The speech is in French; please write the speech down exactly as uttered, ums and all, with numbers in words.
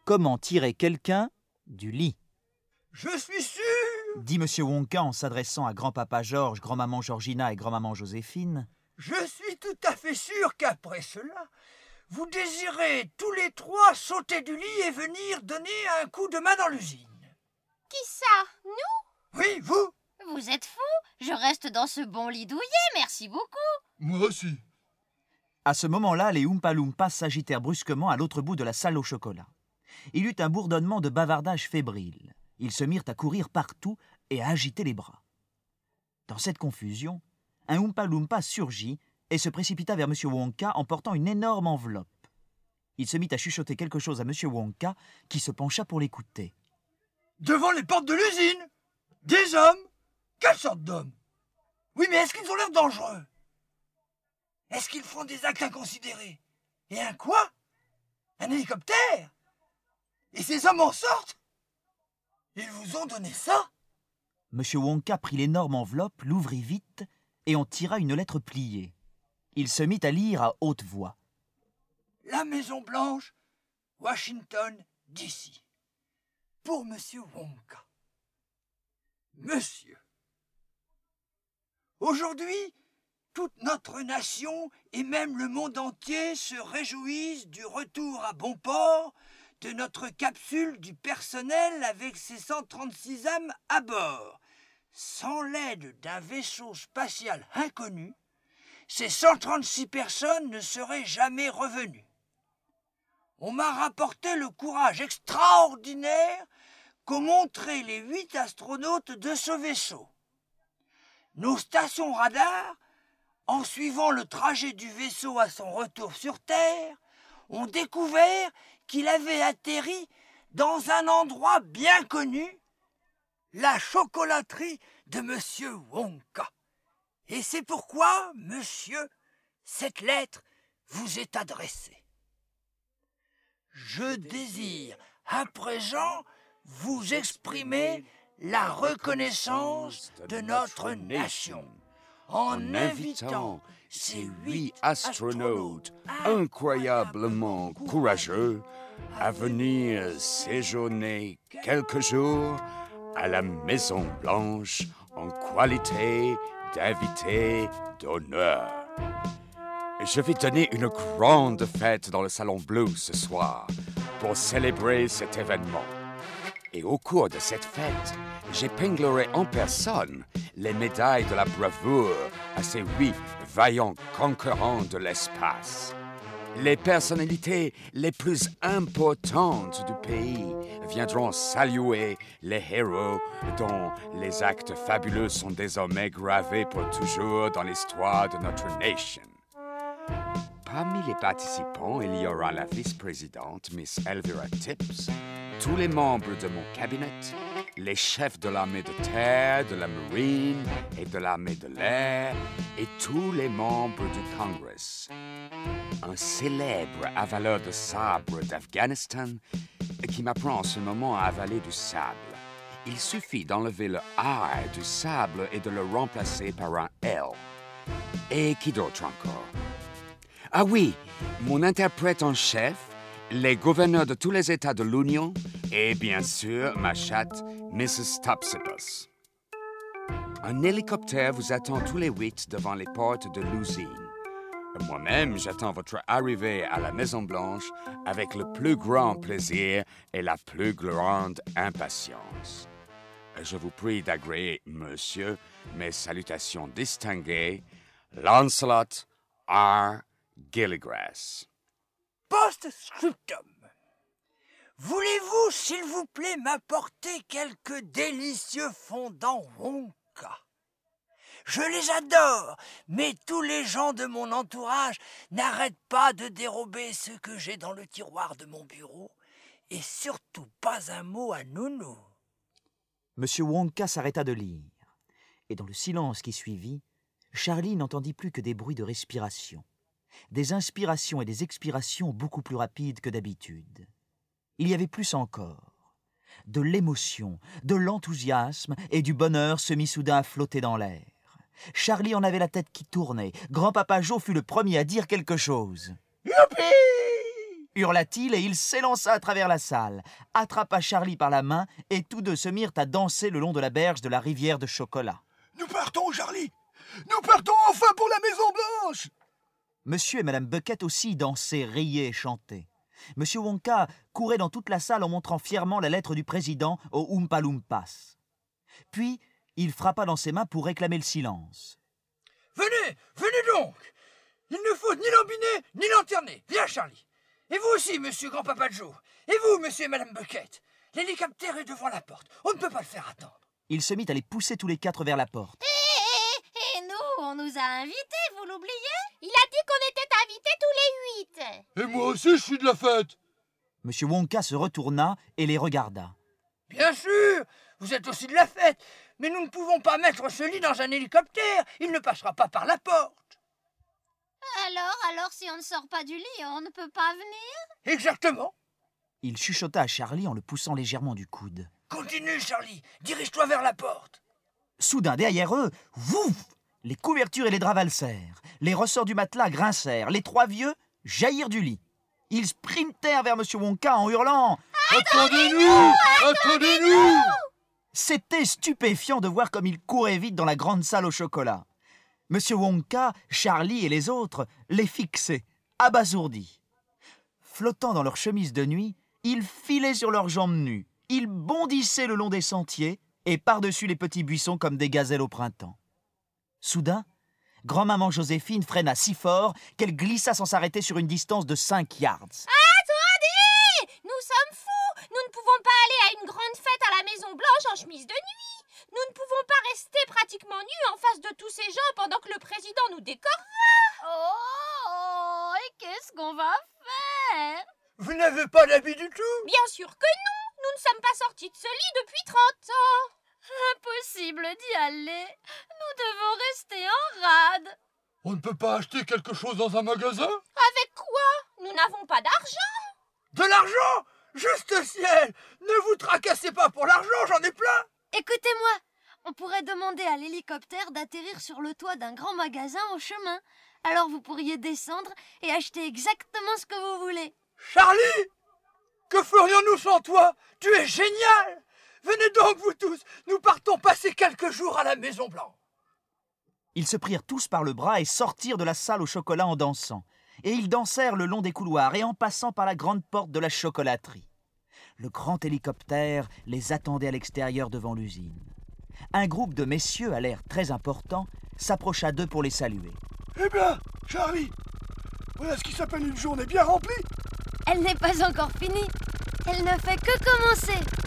Comment tirer quelqu'un du lit? Je suis sûr, dit Monsieur Wonka en s'adressant à grand-papa Georges, grand-maman Georgina et grand-maman Joséphine. je suis tout à fait sûr qu'après cela, vous désirez tous les trois sauter du lit et venir donner un coup de main dans l'usine. Qui ça? Nous? Oui, vous? Vous êtes fous? Je reste dans ce bon lit douillet, merci beaucoup. Moi aussi. À ce moment-là, les Oompa Loompas s'agitèrent brusquement à l'autre bout de la salle au chocolat. Il y eut un bourdonnement de bavardage fébrile. Ils se mirent à courir partout et à agiter les bras. Dans cette confusion, un Oompa Loompa surgit et se précipita vers Monsieur Wonka en portant une énorme enveloppe. Il se mit à chuchoter quelque chose à Monsieur Wonka qui se pencha pour l'écouter. Devant les portes de l'usine? Des hommes? Quelle sorte d'hommes? Oui, mais est-ce qu'ils ont l'air dangereux? Est-ce qu'ils font des actes inconsidérés? Et un quoi? Un hélicoptère? Et ces hommes en sortent? Ils vous ont donné ça? Monsieur Wonka prit l'énorme enveloppe, l'ouvrit vite et en tira une lettre pliée. Il se mit à lire à haute voix. La Maison Blanche, Washington, D C Pour Monsieur Wonka. Monsieur, aujourd'hui, toute notre nation et même le monde entier se réjouissent du retour à bon port de notre capsule du personnel avec ses cent trente-six âmes à bord. Sans l'aide d'un vaisseau spatial inconnu, ces cent trente-six personnes ne seraient jamais revenues. On m'a rapporté le courage extraordinaire qu'ont montré les huit astronautes de ce vaisseau. Nos stations radars, en suivant le trajet du vaisseau à son retour sur Terre, ont découvert qu'il avait atterri dans un endroit bien connu, la chocolaterie de Monsieur Wonka. Et c'est pourquoi, monsieur, cette lettre vous est adressée. Je désire à présent vous exprimer la reconnaissance de notre nation en invitant ces huit astronautes incroyablement courageux à venir séjourner quelques jours à la Maison Blanche en qualité d'invités d'honneur. Je vais donner une grande fête dans le Salon Bleu ce soir pour célébrer cet événement. Et au cours de cette fête, j'épinglerai en personne les médailles de la bravoure à ces huit vaillants concurrents de l'espace. Les personnalités les plus importantes du pays viendront saluer les héros dont les actes fabuleux sont désormais gravés pour toujours dans l'histoire de notre nation. Parmi les participants, il y aura la vice-présidente, Miss Elvira Tips, tous les membres de mon cabinet, les chefs de l'armée de terre, de la marine et de l'armée de l'air, et tous les membres du Congrès. Un célèbre avaleur de sabre d'Afghanistan qui m'apprend en ce moment à avaler du sable. Il suffit d'enlever le R du sable et de le remplacer par un L. Et qui d'autre encore? Ah oui, mon interprète en chef, les gouverneurs de tous les États de l'Union et bien sûr ma chatte, Missus Topsipus. Un hélicoptère vous attend tous les huit devant les portes de l'usine. Moi-même, j'attends votre arrivée à la Maison-Blanche avec le plus grand plaisir et la plus grande impatience. Je vous prie d'agréer, monsieur, mes salutations distinguées, Lancelot R. Gilligrass. Post-scriptum. Voulez-vous, s'il vous plaît, m'apporter quelques délicieux fondants Wonka? Je les adore, mais tous les gens de mon entourage n'arrêtent pas de dérober ce que j'ai dans le tiroir de mon bureau, et surtout pas un mot à Nounou. Monsieur Wonka s'arrêta de lire, et dans le silence qui suivit, Charlie n'entendit plus que des bruits de respiration, des inspirations et des expirations beaucoup plus rapides que d'habitude. Il y avait plus encore. De l'émotion, de l'enthousiasme et du bonheur se mit soudain à flotter dans l'air. Charlie en avait la tête qui tournait. Grand-papa Joe fut le premier à dire quelque chose. Youpi! hurla-t-il, et il s'élança à travers la salle, attrapa Charlie par la main, et tous deux se mirent à danser le long de la berge de la rivière de chocolat. Nous partons, Charlie! Nous partons enfin pour la Maison Blanche! Monsieur et Madame Bucket aussi dansaient, riaient et chantaient. Monsieur Wonka courait dans toute la salle en montrant fièrement la lettre du président aux Oompa Loompas. Puis, il frappa dans ses mains pour réclamer le silence. Venez, venez donc! Il ne faut ni lambiner, ni lanterner. Viens, Charlie. Et vous aussi, monsieur Grand-Papa Joe. Et vous, monsieur et Madame Bucket. L'hélicoptère est devant la porte. On ne peut pas le faire attendre. Il se mit à les pousser tous les quatre vers la porte. Et, et nous, on nous a invités, vous l'oubliez? Il a dit qu'on était invités tous les huit. Et moi aussi, je suis de la fête! Monsieur Wonka se retourna et les regarda. Bien sûr, vous êtes aussi de la fête. Mais nous ne pouvons pas mettre ce lit dans un hélicoptère. Il ne passera pas par la porte. Alors, alors, si on ne sort pas du lit, on ne peut pas venir? Exactement. Il chuchota à Charlie en le poussant légèrement du coude. Continue, Charlie. Dirige-toi vers la porte. Soudain, derrière eux, vouf! Les couvertures et les draps valsèrent. Les ressorts du matelas grincèrent. Les trois vieux jaillirent du lit. Ils sprintèrent vers Monsieur Wonka en hurlant « Attendez-nous! Attendez-nous » C'était stupéfiant de voir comme ils couraient vite dans la grande salle au chocolat. Monsieur Wonka, Charlie et les autres les fixaient, abasourdis. Flottant dans leurs chemises de nuit, ils filaient sur leurs jambes nues. Ils bondissaient le long des sentiers et par-dessus les petits buissons comme des gazelles au printemps. Soudain, grand-maman Joséphine freina si fort qu'elle glissa sans s'arrêter sur une distance de cinq yards. Attendez! Nous sommes fous! Nous ne pouvons pas aller à une grande fête à la Maison Blanche en chemise de nuit. Nous ne pouvons pas rester pratiquement nus en face de tous ces gens pendant que le président nous décorera. Oh, oh, et qu'est-ce qu'on va faire? Vous n'avez pas d'habit du tout? Bien sûr que non. Nous ne sommes pas sortis de ce lit depuis trente ans. Impossible d'y aller. Nous devons rester en rade. On ne peut pas acheter quelque chose dans un magasin? Avec quoi? Nous n'avons pas d'argent. De l'argent? Juste ciel! Ne vous tracassez pas pour l'argent, j'en ai plein! Écoutez-moi, on pourrait demander à l'hélicoptère d'atterrir sur le toit d'un grand magasin au chemin. Alors vous pourriez descendre et acheter exactement ce que vous voulez. Charlie! Que ferions-nous sans toi? Tu es génial! Venez donc, vous tous, nous partons passer quelques jours à la Maison Blanche. Ils se prirent tous par le bras et sortirent de la salle au chocolat en dansant. Et ils dansèrent le long des couloirs et en passant par la grande porte de la chocolaterie. Le grand hélicoptère les attendait à l'extérieur devant l'usine. Un groupe de messieurs à l'air très important s'approcha d'eux pour les saluer. Eh bien, Charlie, voilà ce qui s'appelle une journée bien remplie. Elle n'est pas encore finie. Elle ne fait que commencer.